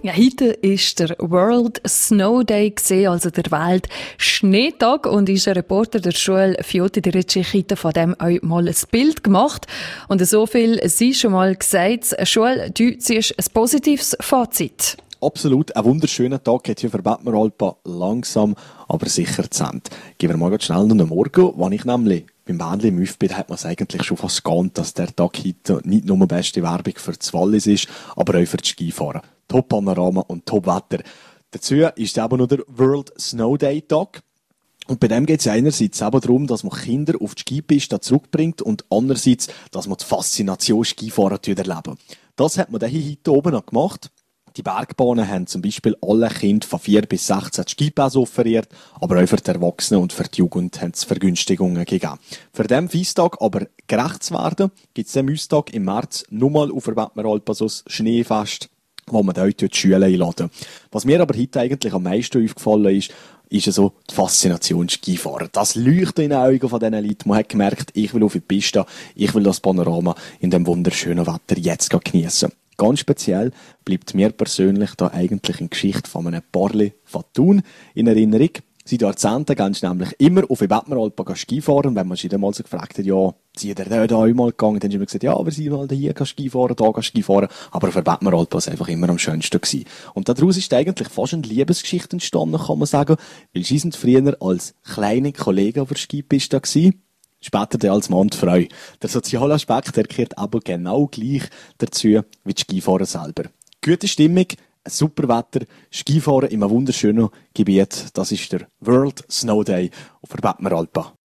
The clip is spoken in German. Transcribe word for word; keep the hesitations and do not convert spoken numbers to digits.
Ja, heute ist der World Snow Day gesehen, also der Welt Schneetag, und unser Reporter der Schule Viotti der Recihita von dem auch mal ein Bild gemacht. Und so viel sie schon mal gesagt, Schule, du ziehst ein positives Fazit. Absolut, ein wunderschöner Tag hat hier für Bad Marolpa langsam, aber sicher zu Ende. Gehen wir mal ganz schnell noch einen Morgen, wenn ich nämlich beim Bändli im Üff bin, hat man es eigentlich schon fast geahnt, dass der Tag heute nicht nur beste Werbung für das Wallis ist, aber auch für das Skifahren. Top-Panorama und Top-Wetter. Dazu ist eben noch der World Snow Day Tag. Und bei dem geht es einerseits eben darum, dass man Kinder auf die Skipiste zurückbringt und andererseits, dass man die Faszination Skifahren erleben. Das hat man dann hier heute oben noch gemacht. Die Bergbahnen haben zum Beispiel alle Kinder von vier bis sechzehn Skipässe offeriert, aber auch für die Erwachsenen und für die Jugend haben es Vergünstigungen gegeben. Für diesen Feisttag aber gerecht zu werden, gibt es am Feisttag im März nochmal auf der Bad Marolpa so ein Schneefest, wo man dort die Schüler einladen. Was mir aber heute eigentlich am meisten aufgefallen ist, ist so die Faszination Skifahren. Das leuchtet in den Augen von diesen Leuten. Man hat gemerkt, ich will auf die Piste, ich will das Panorama in dem wunderschönen Wetter jetzt geniessen. Ganz speziell bleibt mir persönlich da eigentlich eine Geschichte von einem Paarli von Thun in Erinnerung. Seit Jahrzehnten gehen sie nämlich immer auf die Bad Marolpa Skifahren. Wenn man sie dann mal so gefragt hat, ja, sind ihr da, da einmal gegangen? Dann haben sie immer gesagt, ja, wir sind mal hier Skifahren, da Skifahren. Aber auf der Bad Marolpa war es einfach immer am schönsten gewesen. Und daraus ist eigentlich fast eine Liebesgeschichte entstanden, kann man sagen. Weil sie sind früher als kleine Kollegen auf der Skipiste gewesen. Später dann als Mann und Frau. Der soziale Aspekt, der gehört aber genau gleich dazu wie das Skifahren selber. Gute Stimmung, ein super Wetter, Skifahren in einem wunderschönen Gebiet. Das ist der World Snow Day auf der Bad Marolpa.